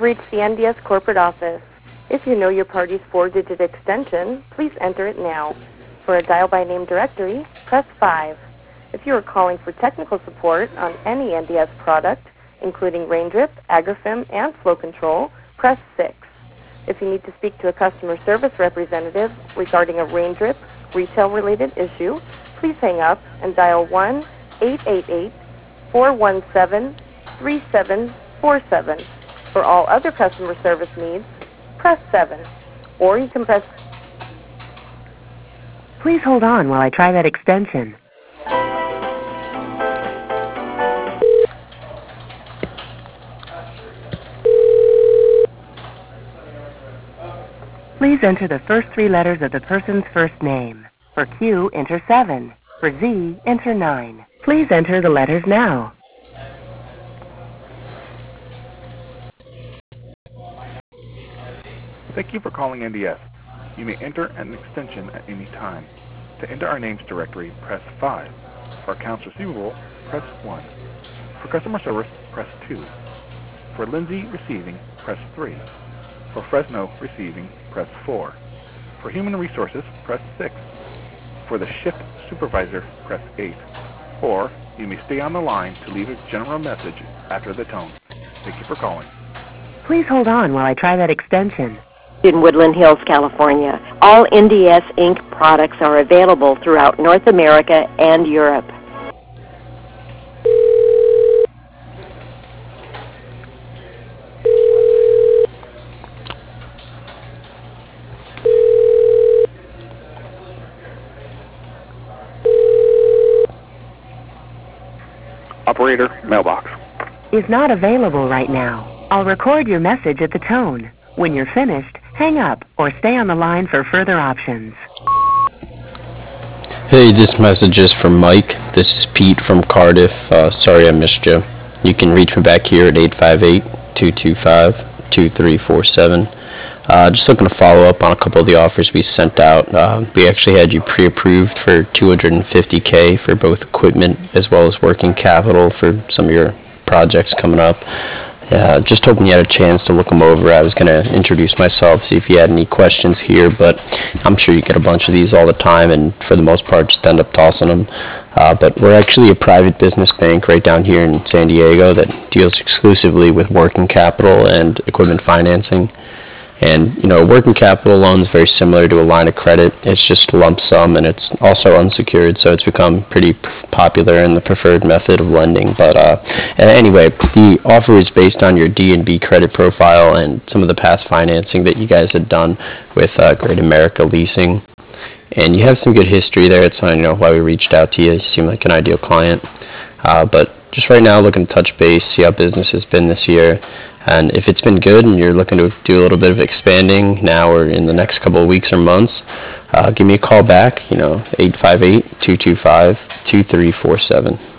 have reached the NDS corporate office. If you know your party's 4-digit extension, please enter it now. For a dial-by-name directory, press 5. If you are calling for technical support on any NDS product, including Raindrip, Agrifem, and Flow Control, press 6. If you need to speak to a customer service representative regarding a Raindrip retail-related issue, please hang up and dial 1-888-417-3747. For all other customer service needs, press 7. Or you can press... Please hold on while I try that extension. Please enter the first 3 letters of the person's first name. For Q, enter 7. For Z, enter 9. Please enter the letters now. Thank you for calling NDS. You may enter an extension at any time. To enter our names directory, press 5. For accounts receivable, press 1. For customer service, press 2. For Lindsay Receiving, press 3. For Fresno Receiving, press 4. For Human Resources, press 6. For the Shift Supervisor, press 8. Or you may stay on the line to leave a general message after the tone. Thank you for calling. Please hold on while I try that extension. In Woodland Hills, California. All NDS Inc. products are available throughout North America and Europe. Operator, mailbox. Is not available right now. I'll record your message at the tone. When you're finished, hang up or stay on the line for further options. Hey, this message is from Mike. This is Pete from Cardiff. Sorry I missed you. You can reach me back here at 858-225-2347. Just looking to follow up on a couple of the offers we sent out. We actually had you pre-approved for $250K for both equipment as well as working capital for some of your projects coming up. Just hoping you had a chance to look them over. I was going to introduce myself, see if you had any questions here, but I'm sure you get a bunch of these all the time, and for the most part just end up tossing them. But we're actually a private business bank right down here in San Diego that deals exclusively with working capital and equipment financing. And, you know, working capital loan is very similar to a line of credit. It's just lump sum, and it's also unsecured, so it's become pretty popular and the preferred method of lending. But anyway, the offer is based on your D&B credit profile and some of the past financing that you guys had done with Great America Leasing. And you have some good history there. It's why we reached out to you. You seem like an ideal client. But just right now, looking to touch base, see how business has been this year. And if it's been good and you're looking to do a little bit of expanding now or in the next couple of weeks or months, give me a call back, 858-225-2347.